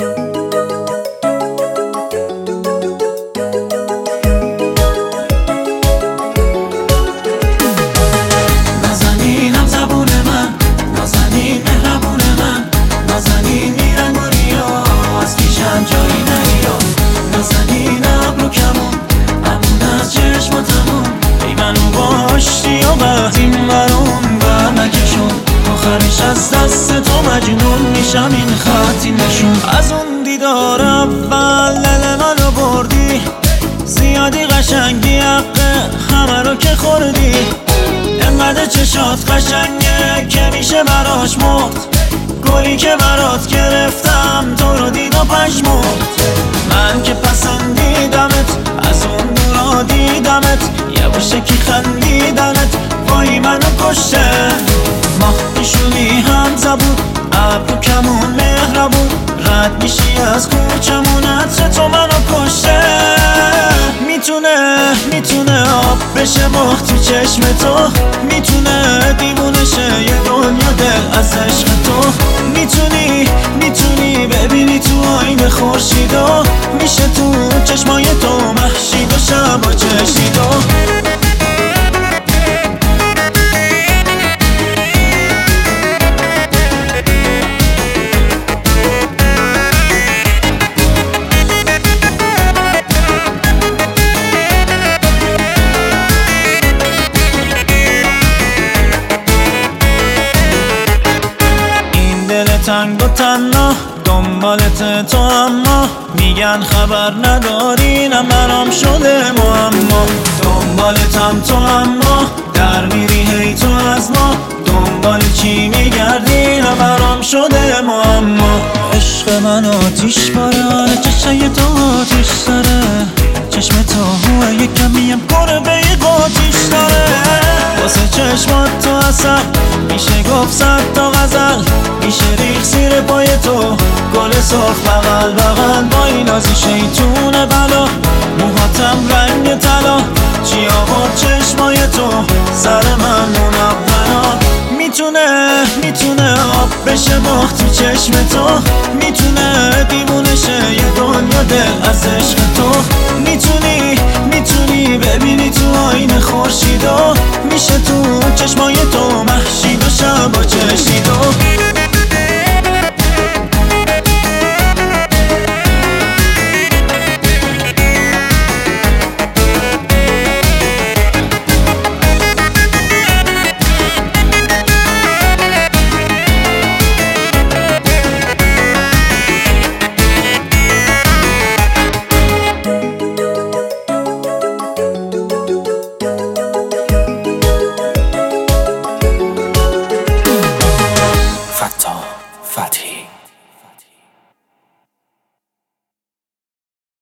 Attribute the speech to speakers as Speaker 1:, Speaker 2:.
Speaker 1: نازنینم زبون من، نازنین مهربون من، نازنین میرنگونی ها از پیشم جایی نریا. نازنین ابرو کمون امون از چشماتمون، ای منو باشتی و وقتیم برون بر نکشون. آخرش از دست تو مجنون میشم، این خطی نشون. از اون دیدار اول دل منو بردی، زیادی قشنگی حقه همه رو که خوردی. انقدر چشات قشنگه که میشه براش مرد، گلی که برات گرفتم تو رو دید و پشمرد. من که پسندیدمت از اون دورا دیدمت، یه بوشکی خندیدنت وای منو کشته. ماه پیشونی هم زبون ابرو کمون مهربون، رد میشی از کوچمون عطر تو منو کشته. میتونه آب بشه ماه تو چشم تو، میتونه دیوونه شه یه دنیا دل از عشق تو. میتونی ببینی تو آینه خورشیدو، میشه تو چشمای تو مهشید و شبا چشیدو. تنگ و تنها دنبالت تو، اما میگن خبر نداری نه برام شده معما. دنبالتم تو اما در میری هی تو از ما، دنبال چی میگردی نه برام شده معما. عشق من آتیش باره، چشای تو آتیش داره، چشم تو هوه یک کمیم گربه قاتیش داره. واسه چشمات تو اصل میشه گفت صد تا غزل، میشه ریخ زیر پای تو گل سرخ بغل بغل. با این نازی شیطون بلا، موهاتم رنگ طلا، چی آورد چشمای تو سر من منونا. میتونه آب بشه ماه تو چشم تو، میتونه دیوونه شه یه دنیا دل از عشق تو. میتونی ببینی تو آینه خورشیدو، میشه تو چشمای تو مهشید و شبا چشیدو.
Speaker 2: Fatih